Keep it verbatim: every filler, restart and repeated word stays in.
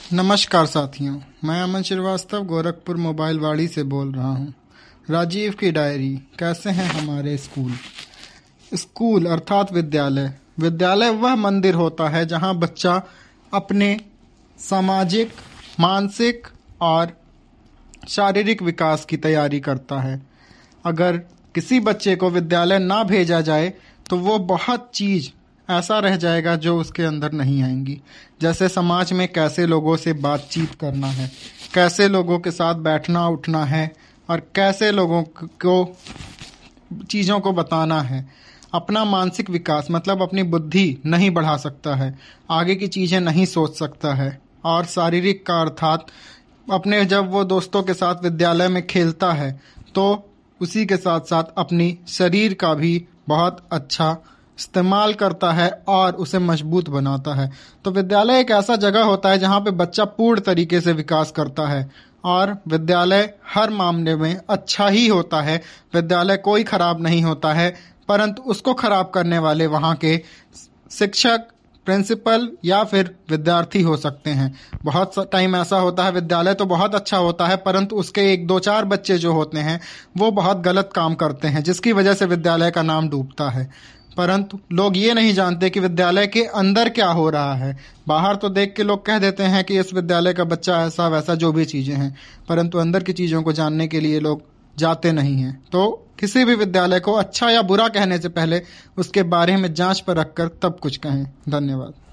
नमस्कार साथियों, मैं अमन श्रीवास्तव गोरखपुर मोबाइल वाड़ी से बोल रहा हूँ। राजीव की डायरी। कैसे हैं हमारे स्कूल? स्कूल अर्थात विद्यालय। विद्यालय वह मंदिर होता है जहाँ बच्चा अपने सामाजिक, मानसिक और शारीरिक विकास की तैयारी करता है। अगर किसी बच्चे को विद्यालय ना भेजा जाए तो वो बहुत चीज़ ऐसा रह जाएगा जो उसके अंदर नहीं आएंगी। जैसे समाज में कैसे लोगों से बातचीत करना है, कैसे लोगों के साथ बैठना उठना है और कैसे लोगों को चीज़ों को बताना है। अपना मानसिक विकास मतलब अपनी बुद्धि नहीं बढ़ा सकता है, आगे की चीज़ें नहीं सोच सकता है। और शारीरिक का अर्थात अपने जब वो दोस्तों के साथ विद्यालय में खेलता है तो उसी के साथ साथ अपनी शरीर का भी बहुत अच्छा इस्तेमाल करता है और उसे मजबूत बनाता है। तो विद्यालय एक ऐसा जगह होता है जहाँ पे बच्चा पूर्ण तरीके से विकास करता है और विद्यालय हर मामले में अच्छा ही होता है। विद्यालय कोई खराब नहीं होता है, परंतु उसको खराब करने वाले वहाँ के शिक्षक, प्रिंसिपल या फिर विद्यार्थी हो सकते हैं। बहुत टाइम ऐसा होता है विद्यालय तो बहुत अच्छा होता है, परंतु उसके एक दो चार बच्चे जो होते हैं वो बहुत गलत काम करते हैं, जिसकी वजह से विद्यालय का नाम डूबता है। परंतु लोग ये नहीं जानते कि विद्यालय के अंदर क्या हो रहा है। बाहर तो देख के लोग कह देते हैं कि इस विद्यालय का बच्चा ऐसा वैसा जो भी चीज़ें हैं, परंतु अंदर की चीज़ों को जानने के लिए लोग जाते नहीं हैं। तो किसी भी विद्यालय को अच्छा या बुरा कहने से पहले उसके बारे में जांच पर रखकर तब कुछ कहें। धन्यवाद।